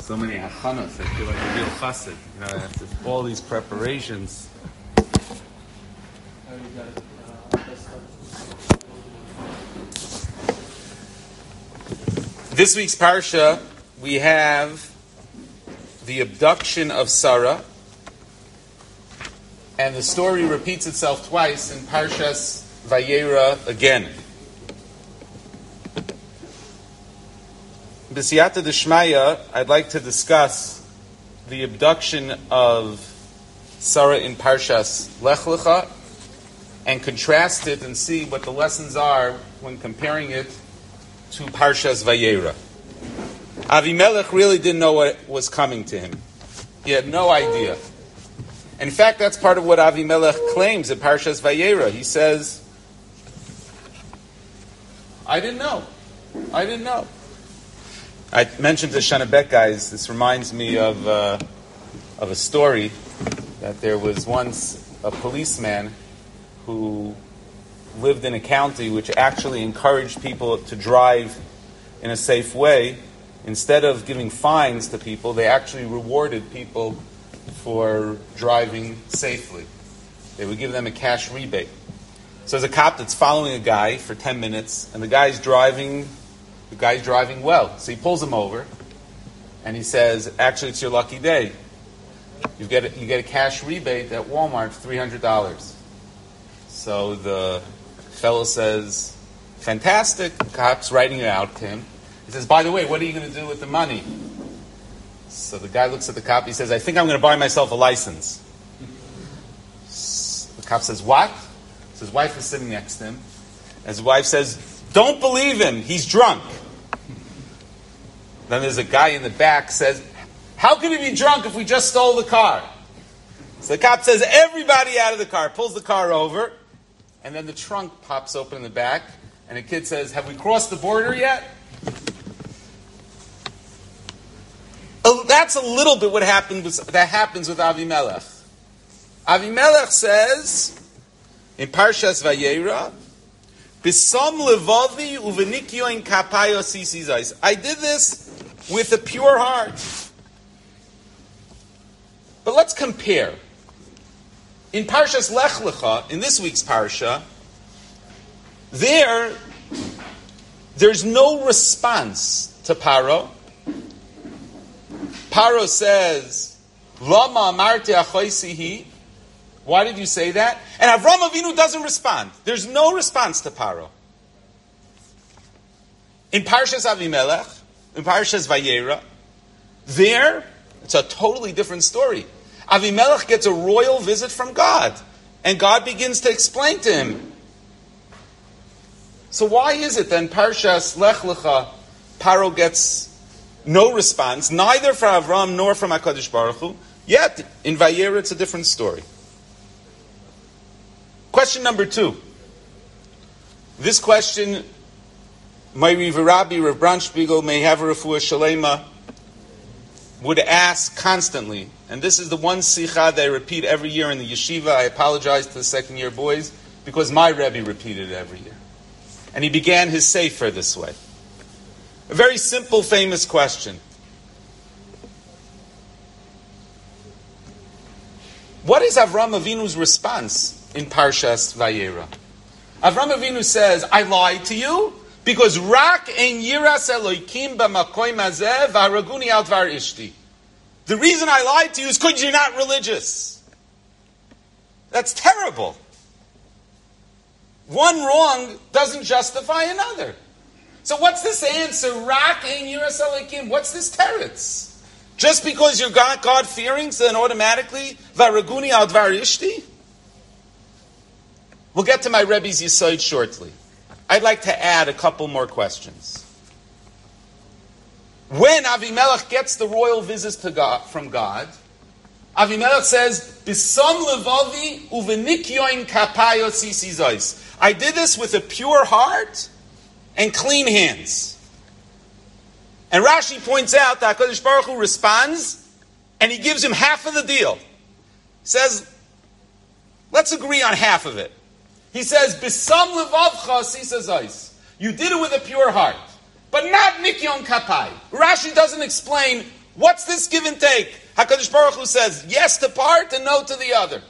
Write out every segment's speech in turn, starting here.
So many achanos, I feel like a real chassid. After all these preparations. This week's parsha, we have the abduction of Sarah, and the story repeats itself twice in Parshas Vayera again. B'siyata d'shmaya, I'd like to discuss the abduction of Sarah in Parshas Lech Lecha and contrast it and see what the lessons are when comparing it to Parshas Vayera. Avimelech really didn't know what was coming to him. He had no idea. In fact, that's part of what Avimelech claims in Parshas Vayera. He says, I didn't know. I mentioned to Shanabek guys, this reminds me of a story that there was once a policeman who lived in a county which actually encouraged people to drive in a safe way. Instead of giving fines to people, they actually rewarded people for driving safely. They would give them a cash rebate. So there's a cop that's following a guy for 10 minutes, and the guy's driving well. So he pulls him over, and he says, actually, it's your lucky day. You get a cash rebate at Walmart for $300. So the fellow says, fantastic. The cop's writing it out to him. He says, by the way, what are you going to do with the money? So the guy looks at the cop. He says, I think I'm going to buy myself a license. The cop says, what? So his wife is sitting next to him. And his wife says, don't believe him. He's drunk. Then there's a guy in the back says, how can he be drunk if we just stole the car? So the cop says, everybody out of the car. Pulls the car over. And then the trunk pops open in the back. And the kid says, have we crossed the border yet? Oh, that's a little bit that happens with Avimelech. Avimelech says in Parshas Vayera, "B'som levavi uvenikyoin kapayo sisizais." I did this with a pure heart. But let's compare. In Parshas Lech Lecha, in this week's parsha, there's no response to Paro. Paro says, Lama amarti achoisihi. Why did you say that? And Avram Avinu doesn't respond. There's no response to Paro. In Parshas Avimelech, in Parshas Vayera, it's a totally different story. Avimelech gets a royal visit from God, and God begins to explain to him. So why is it then Parshas Lech Lecha, Paro gets no response, neither from Avram nor from HaKadosh Baruch Hu, yet in Vayera it's a different story. Question number 2. This question, Meiri V'Rabbi, Rav Brandspiegel, may have a refuah shalema, would ask constantly, and this is the one sicha that I repeat every year in the yeshiva. I apologize to the second year boys, because my Rebbe repeated it every year. And he began his sefer this way. A very simple, famous question. What is Avram Avinu's response in Parshas Vayera? Avram Avinu says, I lied to you because rak ein yiras Elokim b'makoim hazeh v'haraguni al dvar ishti. The reason I lied to you is because you're not religious. That's terrible. One wrong doesn't justify another. So what's this answer? Rak ein yiras Elokim. What's this teretz? Just because you're God-fearing, so then automatically v'haraguni al dvar ishti? We'll get to my Rebbe's Yesod shortly. I'd like to add a couple more questions. When Avimelech gets the royal visit from God, Avimelech says, "B'som levavi uvenikyoin kapayo sisizos." I did this with a pure heart and clean hands. And Rashi points out that HaKadosh Baruch Hu responds, and he gives him half of the deal. He says, let's agree on half of it. He says, "B'som levavcha sisizos." You did it with a pure heart, but not nikyon kapai. Rashi doesn't explain What's this give and take? HaKadosh Baruch Hu says yes to part and no to the other.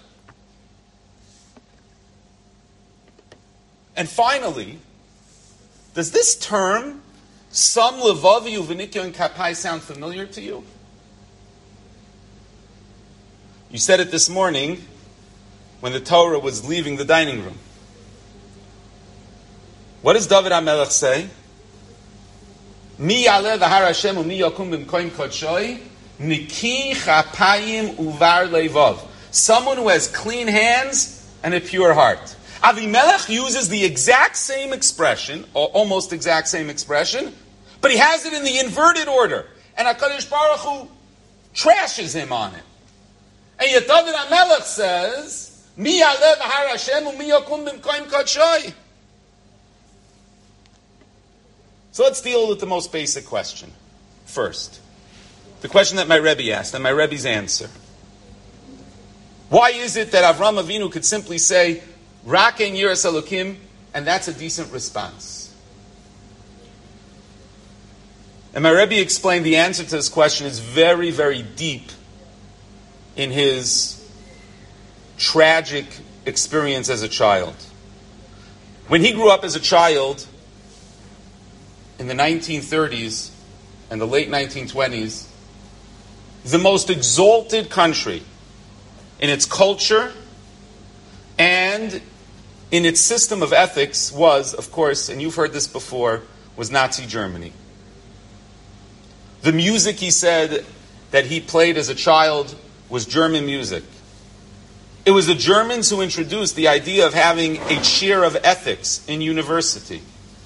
And finally, does this term, Sam Levavi Uvenikyo and Kapai, sound familiar to you? You said it this morning when the Torah was leaving the dining room. What does David HaMelech say? Mi yaleh v'har Hashem u'mi yakum b'mkoim kodshoi niki chapayim uvar levav. Someone who has clean hands and a pure heart. Avimelech uses the exact same expression, or almost exact same expression, but he has it in the inverted order. And HaKadosh Baruch Hu trashes him on it. And yet David HaMelech says, Mi yaleh v'har Hashem u'mi yakum b'mkoim kodshoi. So let's deal with the most basic question first. The question that my Rebbe asked, and my Rebbe's answer. Why is it that Avram Avinu could simply say, Rak ein yiras Elokim, and that's a decent response? And my Rebbe explained the answer to this question is very, very deep in his tragic experience as a child. When he grew up as a child, in the 1930s and the late 1920s, the most exalted country in its culture and in its system of ethics was, of course, and you've heard this before, was Nazi Germany. The music, he said, that he played as a child was German music. It was the Germans who introduced the idea of having a chair of ethics in university.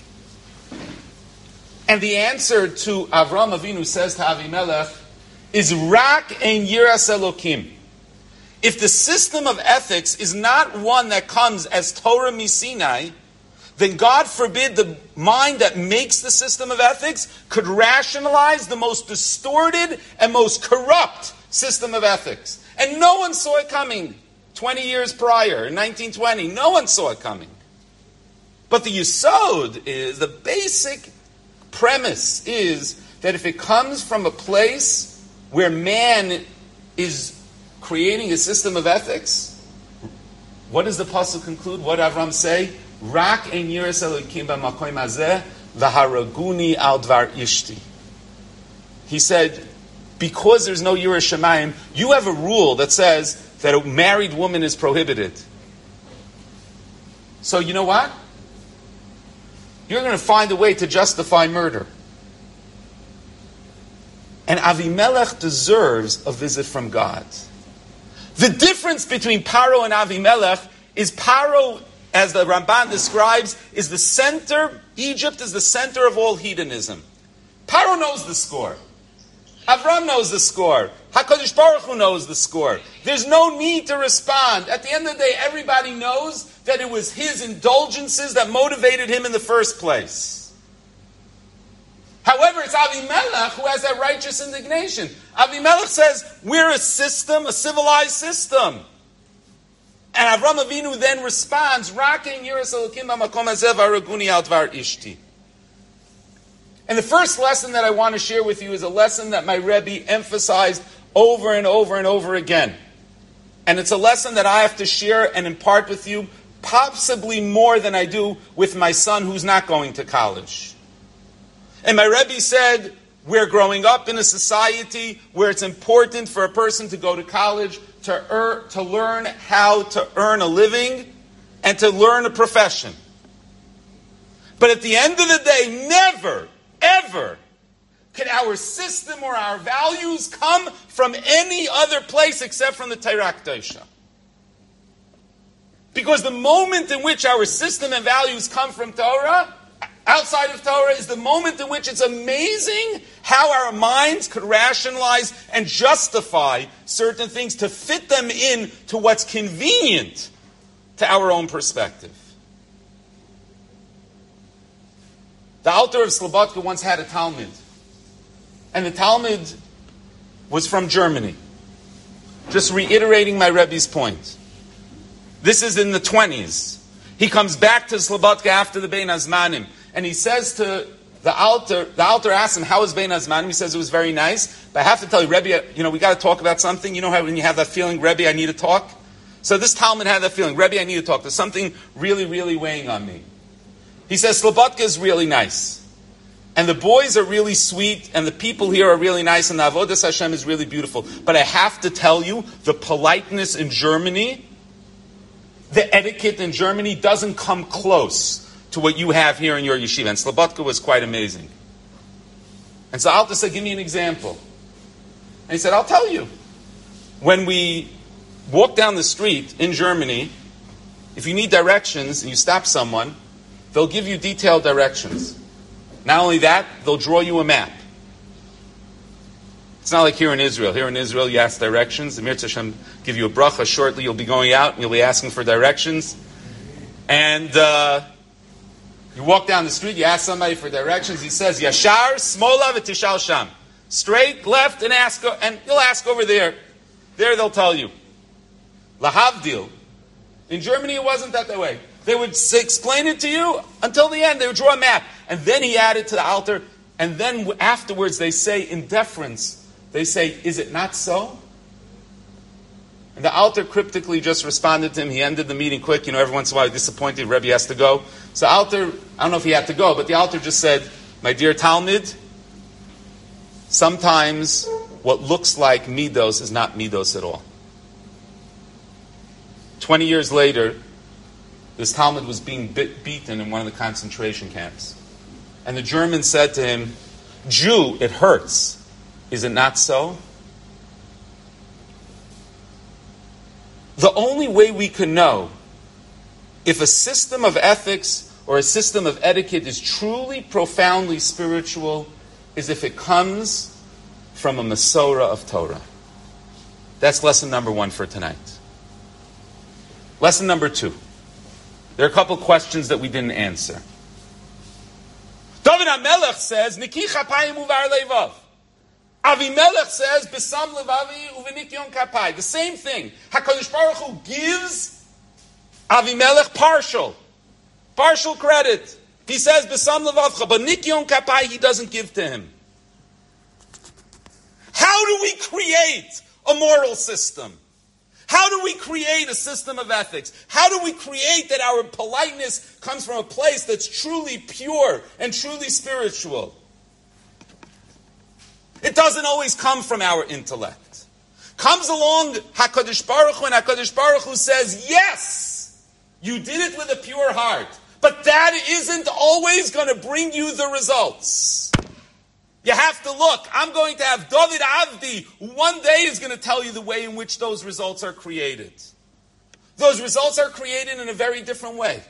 And the answer to Avram Avinu says to Avimelech is Rak ein yiras Elokim. If the system of ethics is not one that comes as Torah Misinai, then God forbid the mind that makes the system of ethics could rationalize the most distorted and most corrupt system of ethics. And no one saw it coming 20 years prior, in 1920. No one saw it coming. But the Yesod is, the basic premise is that if it comes from a place where man is creating a system of ethics, what does the Pasuk conclude? What did Avram say? Rak ein yiras Elokim b'makom hazeh v'haraguni al dvar ishti. He said, because there's no yiras shamayim, you have a rule that says that a married woman is prohibited. So you know what? You're going to find a way to justify murder. And Avimelech deserves a visit from God. The difference between Paro and Avimelech is Paro, as the Ramban describes, is the center. Egypt is the center of all hedonism. Paro knows the score. Avram knows the score. HaKadosh Baruch Hu knows the score. There's no need to respond. At the end of the day, everybody knows that it was his indulgences that motivated him in the first place. However, it's Avimelech who has that righteous indignation. Avimelech says, we're a system, a civilized system. And Avram Avinu then responds, Rak ein yiras Elokim b'makom hazeh v'haraguni al dvar ishti. And the first lesson that I want to share with you is a lesson that my Rebbe emphasized over and over and over again. And it's a lesson that I have to share and impart with you possibly more than I do with my son who's not going to college. And my Rebbe said, we're growing up in a society where it's important for a person to go to college, to learn how to earn a living, and to learn a profession. But at the end of the day, never, ever can our system or our values come from any other place except from the Torah Kedosha. Because the moment in which our system and values come from Torah, outside of Torah, is the moment in which it's amazing how our minds could rationalize and justify certain things to fit them in to what's convenient to our own perspective. The Alter of Slobodka once had a Talmud. And the Talmud was from Germany. Just reiterating my Rebbe's point. This is in the 20s. He comes back to Slobodka after the Bein Hazmanim. And he says to the Alter asked him, how was Bein Hazmanim? He says it was very nice. But I have to tell you, Rebbe, we got to talk about something. You know how when you have that feeling, Rebbe, I need to talk? So this Talmud had that feeling, Rebbe, I need to talk. There's something really, really weighing on me. He says, Slobodka is really nice. And the boys are really sweet, and the people here are really nice, and the Avodas Hashem is really beautiful. But I have to tell you, the politeness in Germany, the etiquette in Germany doesn't come close to what you have here in your yeshiva. And Slobodka was quite amazing. And so Alter said, give me an example. And he said, I'll tell you. When we walk down the street in Germany, if you need directions and you stop someone, they'll give you detailed directions. Not only that, they'll draw you a map. It's not like here in Israel. Here in Israel, you ask directions. The Mirza Hashem give you a bracha. Shortly, you'll be going out and you'll be asking for directions. And you walk down the street, you ask somebody for directions. He says, Yashar, Smola, v'tishal sham. Straight, left, and you'll ask over there. There they'll tell you. Lahavdil. In Germany, it wasn't that way. They would explain it to you until the end. They would draw a map. And then he added to the Alter. And then afterwards, they say, in deference, they say, is it not so? And the Alter cryptically just responded to him. He ended the meeting quick. Every once in a while, disappointed, Rebbe has to go. So Alter, I don't know if he had to go, but the Alter just said, my dear Talmud, sometimes what looks like midos is not midos at all. 20 years later, this Talmud was being beaten in one of the concentration camps. And the German said to him, Jew, it hurts. Is it not so? The only way we can know if a system of ethics or a system of etiquette is truly, profoundly spiritual is if it comes from a Masorah of Torah. That's lesson number 1 for tonight. Lesson number 2. There are a couple questions that we didn't answer. David HaMelech says, Niki chapayim uvar leivav. Avimelech says, Besam levavi uvenikyon kapai. The same thing. HaKadosh Baruch Hu gives Avimelech partial credit. He says, Besam levavcha, but nikyon kapai he doesn't give to him. How do we create a moral system? How do we create a system of ethics? How do we create that our politeness comes from a place that's truly pure and truly spiritual? It doesn't always come from our intellect. Comes along HaKadosh Baruch Hu, and HaKadosh Baruch Hu says, yes, you did it with a pure heart. But that isn't always going to bring you the results. You have to look. I'm going to have David Avdi, who one day is going to tell you the way in which those results are created. Those results are created in a very different way.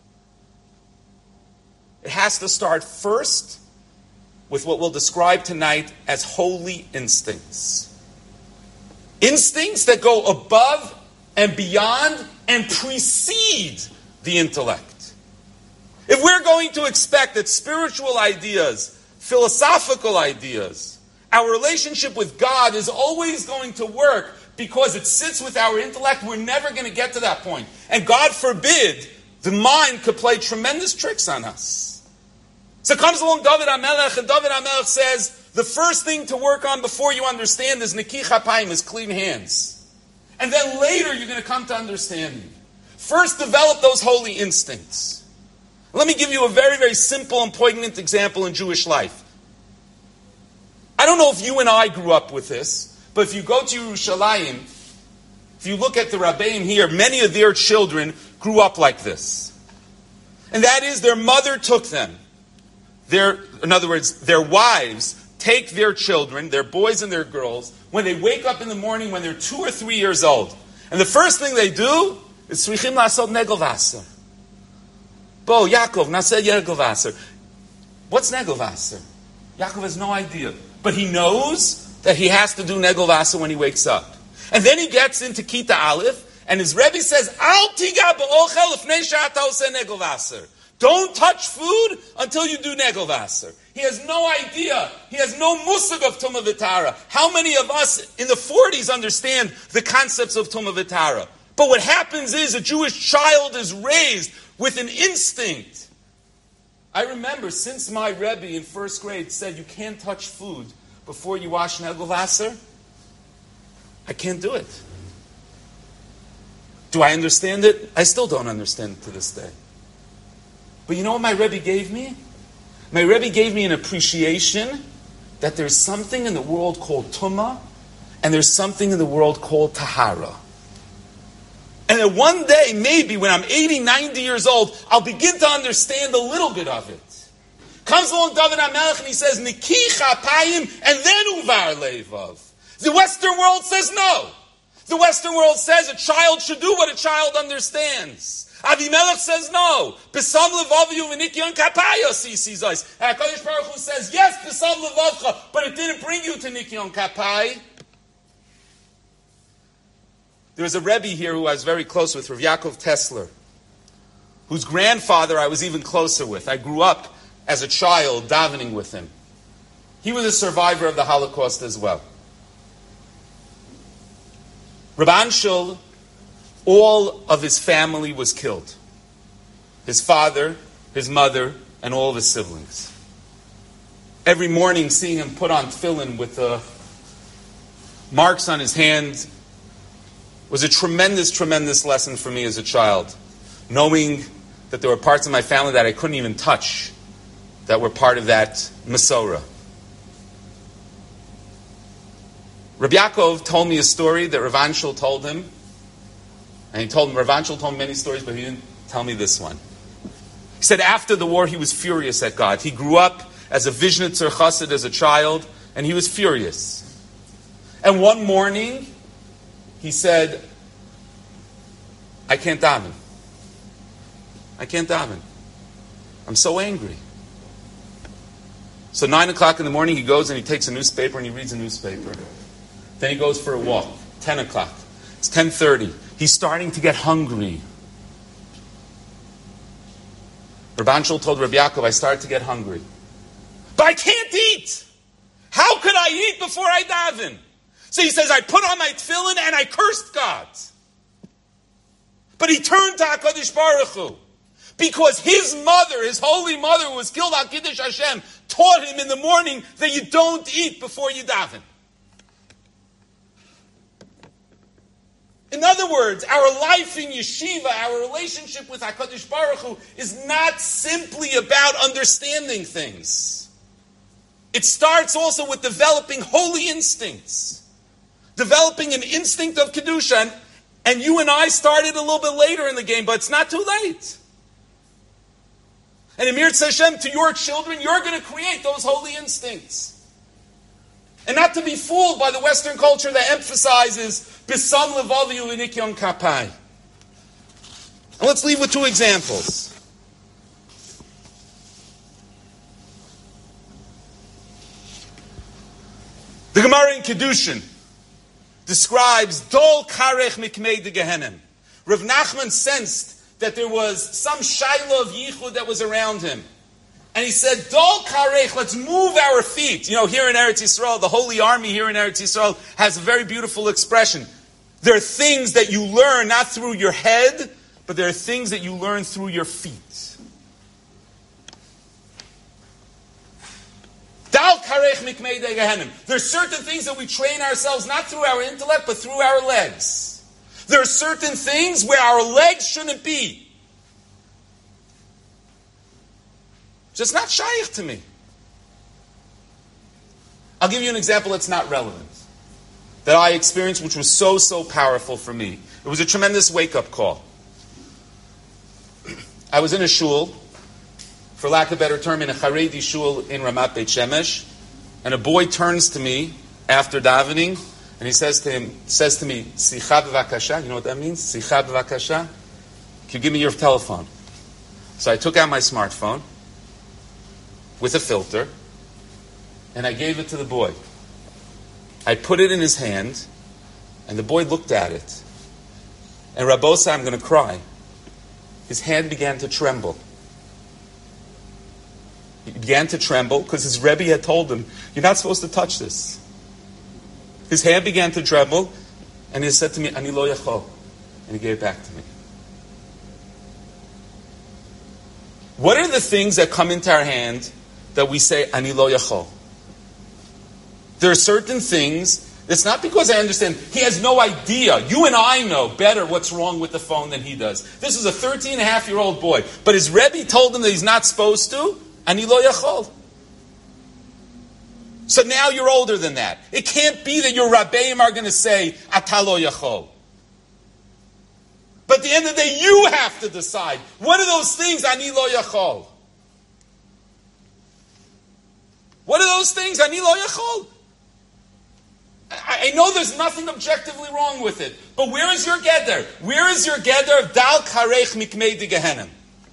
It has to start first with what we'll describe tonight as holy instincts. Instincts that go above and beyond and precede the intellect. If we're going to expect that spiritual ideas, philosophical ideas, our relationship with God is always going to work because it sits with our intellect, we're never going to get to that point. And God forbid, the mind could play tremendous tricks on us. So comes along David HaMelech, and David HaMelech says, the first thing to work on before you understand is Niki Chapayim, is clean hands. And then later you're going to come to understanding. First develop those holy instincts. Let me give you a very, very simple and poignant example in Jewish life. I don't know if you and I grew up with this, but if you go to Yerushalayim, if you look at the Rabbeim here, many of their children grew up like this. And that is, their mother took them. In other words, their wives take their children, their boys and their girls, when they wake up in the morning when they're 2 or 3 years old. And the first thing they do is Tzrichim Lasod Negel Vaser. Bo, Yaakov, Naseh Negel Vaser. What's Negel Vaser? Yaakov has no idea. But he knows that he has to do Negel Vaser when he wakes up. And then he gets into Kita Aleph, and his Rebbe says, Al tiga be'ochel lefnei she'ata oseh Negel Vaser. Don't touch food until you do Negel Vaser. He has no idea. He has no musag of Tumah V'Tara. How many of us in the 40s understand the concepts of Tumah V'Tara? But what happens is a Jewish child is raised with an instinct I remember since my Rebbe in first grade said you can't touch food before you wash Nagelwasser, I can't do it. Do I understand it? I still don't understand it to this day. But you know what my Rebbe gave me? My Rebbe gave me an appreciation that there's something in the world called Tumah, and there's something in the world called Tahara. And that one day, maybe when I'm 80, 90 years old, I'll begin to understand a little bit of it. Comes along David HaMelech and he says, Niki chapayim, and then uvar levav. The Western world says no. The Western world says a child should do what a child understands. Avimelech says no. Besam levavu v'nikyon kapayos he sees us. HaKadosh Baruch Hu says, yes, besam levavcha, but it didn't bring you to nikyon kapay. There was a Rebbe here who I was very close with, Rav Yaakov Tesler, whose grandfather I was even closer with. I grew up as a child davening with him. He was a survivor of the Holocaust as well. Reb Anshel, all of his family was killed. His father, his mother, and all of his siblings. Every morning seeing him put on tefillin with the marks on his hand was a tremendous, tremendous lesson for me as a child. Knowing that there were parts of my family that I couldn't even touch that were part of that Masorah. Rabbi Yaakov told me a story that Rav Anshel told him. And Rav Anshel told me many stories, but he didn't tell me this one. He said after the war he was furious at God. He grew up as a Vishnitzer Chassid as a child, and he was furious. And one morning, he said, I can't daven. I can't daven. I'm so angry. So 9 o'clock in the morning, he goes and he takes a newspaper and he reads a newspaper. Then he goes for a walk. 10 o'clock. It's 10:30. He's starting to get hungry. Rabbi Anshel told Rabbi Yaakov, I started to get hungry. But I can't eat. How could I eat before I daven? So he says, I put on my tefillin and I cursed God. But he turned to HaKadosh Baruch Hu. Because his mother, his holy mother who was killed on Kiddush Hashem, taught him in the morning that you don't eat before you daven. In other words, our life in yeshiva, our relationship with HaKadosh Baruch Hu is not simply about understanding things. It starts also with developing holy instincts. Developing an instinct of Kedusha. And you and I started a little bit later in the game, but it's not too late. And Amir Tzashem, to your children, you're going to create those holy instincts. And not to be fooled by the Western culture that emphasizes Bisam Levavi U'Nikyon Kapai. And let's leave with two examples. The Gemara in Kedushin describes Dol Karech Mikmei de Gehenim. Rav Nachman sensed that there was some Shaila of Yichud that was around him. And he said, Dol Karech, let's move our feet. You know, here in Eretz Yisrael, the Holy Army here in Eretz Yisrael has a very beautiful expression. There are things that you learn not through your head, but there are things that you learn through your feet. Dal Karech Mikmei de Gehenim. There are certain things that we train ourselves not through our intellect, but through our legs. There are certain things where our legs shouldn't be. Just not shaykh to me. I'll give you an example that's not relevant, that I experienced, which was so powerful for me. It was a tremendous wake-up call. I was in a shul, for lack of a better term, in a Haredi shul in Ramat Beit Shemesh, and a boy turns to me after davening, and he says to me, Sicha b'vakasha. You know what that means? Sicha b'vakasha. Can you give me your telephone? So I took out my smartphone with a filter, and I gave it to the boy. I put it in his hand, and the boy looked at it. And Rabosa, I'm going to cry. His hand began to tremble. He began to tremble because his Rebbe had told him, you're not supposed to touch this. His hand began to tremble, and he said to me, Ani lo yachol. And he gave it back to me. What are the things that come into our hand that we say, Ani lo yachol? There are certain things, it's not because I understand, he has no idea. You and I know better what's wrong with the phone than he does. This is a 13-and-a-half-year-old boy, but his Rebbe told him that he's not supposed to, Ani lo yachol. So now you're older than that. It can't be that your Rabbeim are going to say, Ata lo yachol. But at the end of the day, you have to decide. What are those things, Ani lo yachol? What are those things, Ani lo yachol? I know there's nothing objectively wrong with it, but where is your geder? Where is your geder of dal karech mikmei de gehenim?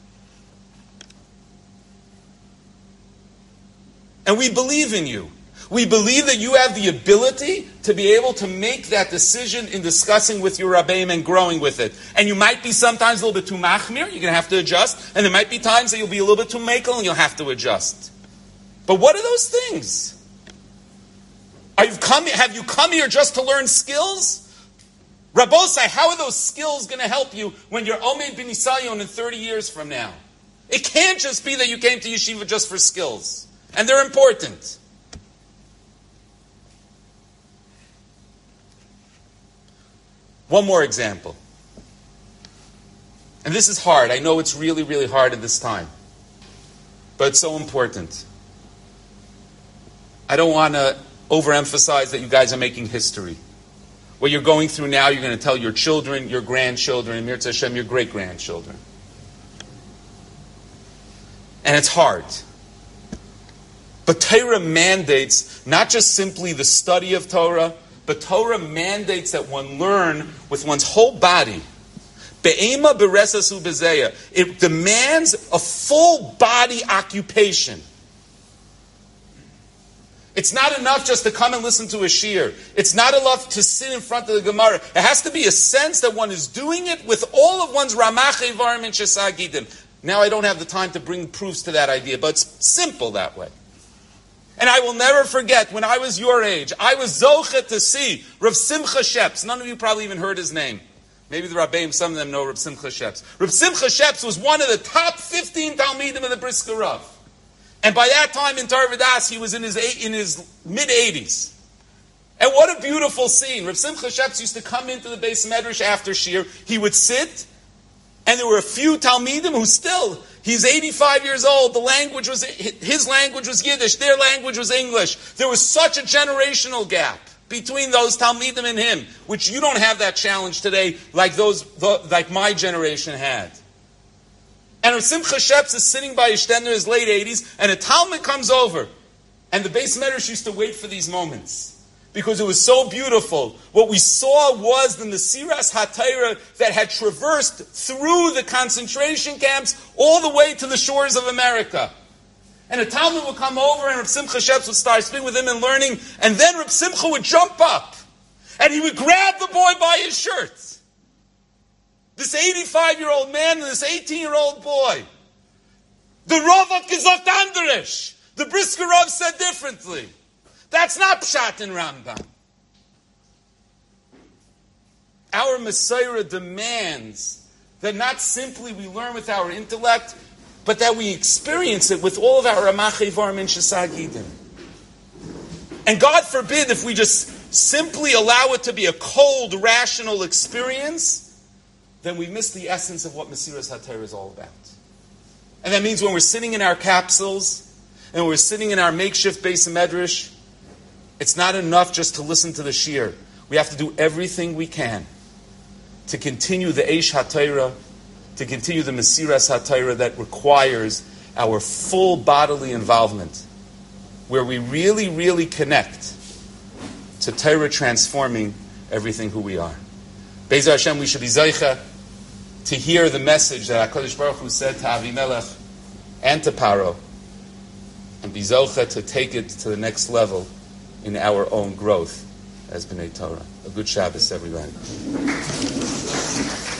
And we believe in you. We believe that you have the ability to be able to make that decision in discussing with your Rabbeim and growing with it. And you might be sometimes a little bit too machmir, you're going to have to adjust, and there might be times that you'll be a little bit too makel and you'll have to adjust. But what are those things? Have you come here just to learn skills? Rabbosai, how are those skills going to help you when you're Omed bin Isayon in 30 years from now? It can't just be that you came to yeshiva just for skills. And they're important. One more example. And this is hard. I know it's really, really hard at this time. But it's so important. I don't want to overemphasize that you guys are making history. What you're going through now, you're going to tell your children, your grandchildren, and Mirza Hashem, your great-grandchildren. And it's hard. But Torah mandates not just simply the study of Torah, but Torah mandates that one learn with one's whole body. Be'ema beresasu bezeya. It demands a full body occupation. It's not enough just to come and listen to a shiur. It's not enough to sit in front of the Gemara. It has to be a sense that one is doing it with all of one's ramach evarim and shesagidim. Now I don't have the time to bring proofs to that idea, but it's simple that way. And I will never forget, when I was your age, I was zochet to see Rav Simcha Sheps. None of you probably even heard his name. Maybe the Rabbeim, some of them know Rav Simcha Sheps. Rav Simcha Sheps was one of the top 15 Talmidim of the Brisker Rav. And by that time in Torah V'das, he was in his mid-80s. And what a beautiful scene. Rav Simcha Sheps used to come into the Beis Medrash after Shir. He would sit, and there were a few Talmidim who still, he's 85 years old, his language was Yiddish, their language was English. There was such a generational gap between those Talmidim and him, which you don't have that challenge today like my generation had. And Rav Simcha Sheps is sitting by Yishtender in his late 80s, and a Talmud comes over. And the Beis Medrash used to wait for these moments, because it was so beautiful. What we saw was the Mesiras HaTorah that had traversed through the concentration camps all the way to the shores of America. And a Talmud would come over, and Rav Simcha Sheps would start speaking with him and learning, and then Rav Simcha would jump up, and he would grab the boy by his shirt. This 85-year-old man and this 18-year-old boy. The Rav hat gesagt anders. The Brisker Rav said differently. That's not Pshat in Rambam. Our Messiah demands that not simply we learn with our intellect, but that we experience it with all of our Ramach Evarim and Shesagidim. And God forbid if we just simply allow it to be a cold, rational experience, then we miss the essence of what Mesiras HaTorah is all about. And that means when we're sitting in our capsules, and we're sitting in our makeshift Beis Medrash, it's not enough just to listen to the shiur. We have to do everything we can to continue the Eish HaTorah, to continue the Mesiras HaTorah that requires our full bodily involvement, where we really, really connect to Torah transforming everything who we are. Be'ezras Hashem, we should be Zoicha to hear the message that HaKadosh Baruch Hu said to Avimelech and to Paro, and be Zocha to take it to the next level in our own growth as B'nai Torah. A good Shabbos, everybody.